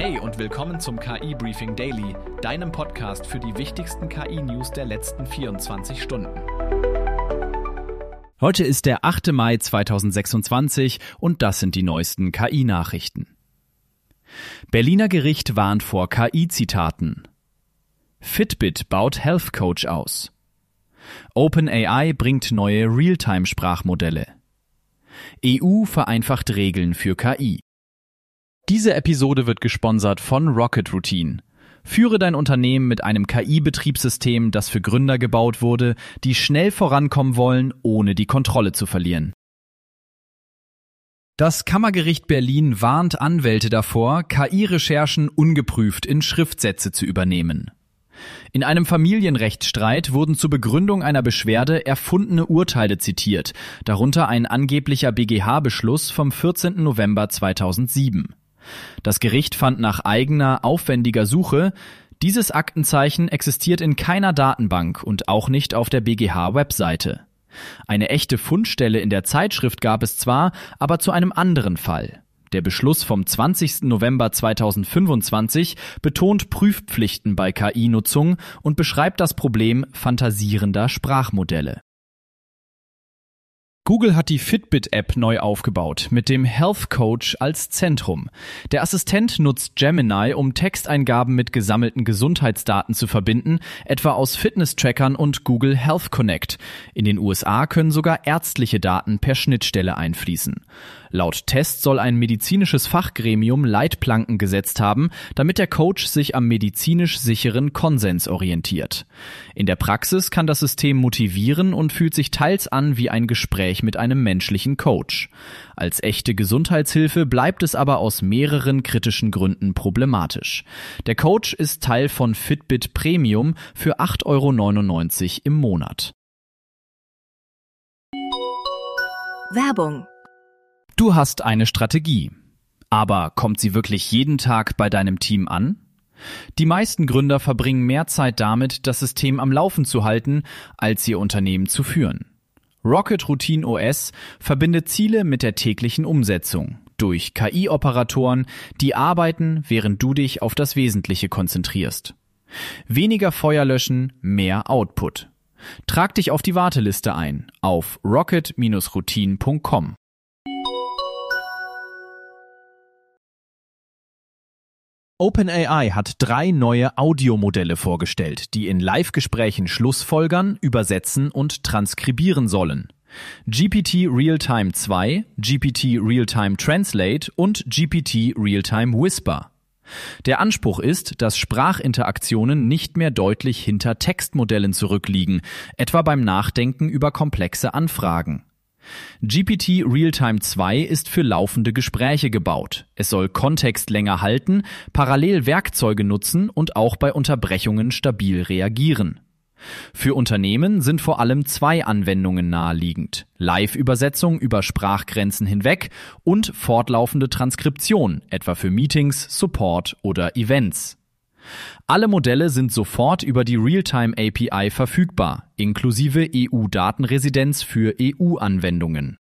Hey und willkommen zum KI Briefing Daily, deinem Podcast für die wichtigsten KI-News der letzten 24 Stunden. Heute ist der 8. Mai 2026 und das sind die neuesten KI-Nachrichten. Berliner Gericht warnt vor KI-Zitaten. Fitbit baut Health Coach aus. OpenAI bringt neue Realtime-Sprachmodelle. EU vereinfacht Regeln für KI. Diese Episode wird gesponsert von Rocket Routine. Führe dein Unternehmen mit einem KI-Betriebssystem, das für Gründer gebaut wurde, die schnell vorankommen wollen, ohne die Kontrolle zu verlieren. Das Kammergericht Berlin warnt Anwälte davor, KI-Recherchen ungeprüft in Schriftsätze zu übernehmen. In einem Familienrechtsstreit wurden zur Begründung einer Beschwerde erfundene Urteile zitiert, darunter ein angeblicher BGH-Beschluss vom 14. November 2007. Das Gericht fand nach eigener, aufwendiger Suche, dieses Aktenzeichen existiert in keiner Datenbank und auch nicht auf der BGH-Webseite. Eine echte Fundstelle in der Zeitschrift gab es zwar, aber zu einem anderen Fall. Der Beschluss vom 20. November 2025 betont Prüfpflichten bei KI-Nutzung und beschreibt das Problem fantasierender Sprachmodelle. Google hat die Fitbit-App neu aufgebaut, mit dem Health Coach als Zentrum. Der Assistent nutzt Gemini, um Texteingaben mit gesammelten Gesundheitsdaten zu verbinden, etwa aus Fitness-Trackern und Google Health Connect. In den USA können sogar ärztliche Daten per Schnittstelle einfließen. Laut Test soll ein medizinisches Fachgremium Leitplanken gesetzt haben, damit der Coach sich am medizinisch sicheren Konsens orientiert. In der Praxis kann das System motivieren und fühlt sich teils an wie ein Gespräch mit einem menschlichen Coach. Als echte Gesundheitshilfe bleibt es aber aus mehreren kritischen Gründen problematisch. Der Coach ist Teil von Fitbit Premium für 8,99 € im Monat. Werbung. Du hast eine Strategie. Aber kommt sie wirklich jeden Tag bei deinem Team an? Die meisten Gründer verbringen mehr Zeit damit, das System am Laufen zu halten, als ihr Unternehmen zu führen. Rocket Routine OS verbindet Ziele mit der täglichen Umsetzung durch KI-Operatoren, die arbeiten, während du dich auf das Wesentliche konzentrierst. Weniger Feuer löschen, mehr Output. Trag dich auf die Warteliste ein auf rocket-routine.com. OpenAI hat 3 neue Audiomodelle vorgestellt, die in Live-Gesprächen Schlussfolgern, übersetzen und transkribieren sollen. GPT Realtime 2, GPT Realtime Translate und GPT Realtime Whisper. Der Anspruch ist, dass Sprachinteraktionen nicht mehr deutlich hinter Textmodellen zurückliegen, etwa beim Nachdenken über komplexe Anfragen. GPT Realtime 2 ist für laufende Gespräche gebaut. Es soll Kontext länger halten, parallel Werkzeuge nutzen und auch bei Unterbrechungen stabil reagieren. Für Unternehmen sind vor allem 2 Anwendungen naheliegend: Live-Übersetzung über Sprachgrenzen hinweg und fortlaufende Transkription, etwa für Meetings, Support oder Events. Alle Modelle sind sofort über die Realtime API verfügbar, inklusive EU-Datenresidenz für EU-Anwendungen.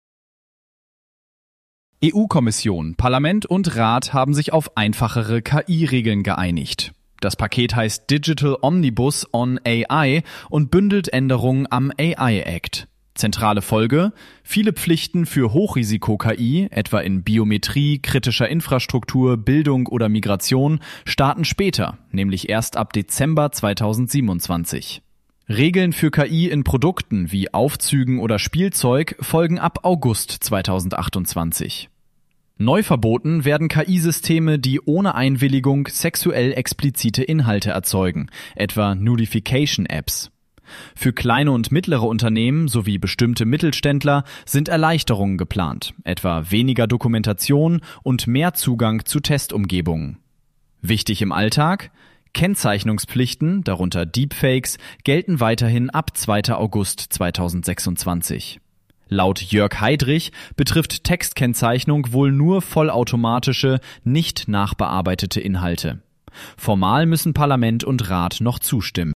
EU-Kommission, Parlament und Rat haben sich auf einfachere KI-Regeln geeinigt. Das Paket heißt Digital Omnibus on AI und bündelt Änderungen am AI Act. Zentrale Folge: viele Pflichten für Hochrisiko-KI, etwa in Biometrie, kritischer Infrastruktur, Bildung oder Migration, starten später, nämlich erst ab Dezember 2027. Regeln für KI in Produkten wie Aufzügen oder Spielzeug folgen ab August 2028. Neu verboten werden KI-Systeme, die ohne Einwilligung sexuell explizite Inhalte erzeugen, etwa Nudification-Apps. Für kleine und mittlere Unternehmen sowie bestimmte Mittelständler sind Erleichterungen geplant, etwa weniger Dokumentation und mehr Zugang zu Testumgebungen. Wichtig im Alltag: Kennzeichnungspflichten, darunter Deepfakes, gelten weiterhin ab 2. August 2026. Laut Jörg Heidrich betrifft Textkennzeichnung wohl nur vollautomatische, nicht nachbearbeitete Inhalte. Formal müssen Parlament und Rat noch zustimmen.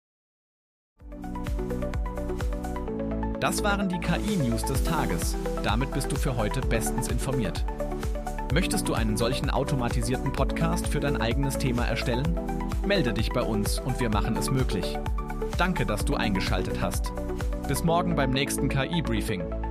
Das waren die KI-News des Tages. Damit bist du für heute bestens informiert. Möchtest du einen solchen automatisierten Podcast für dein eigenes Thema erstellen? Melde dich bei uns und wir machen es möglich. Danke, dass du eingeschaltet hast. Bis morgen beim nächsten KI-Briefing.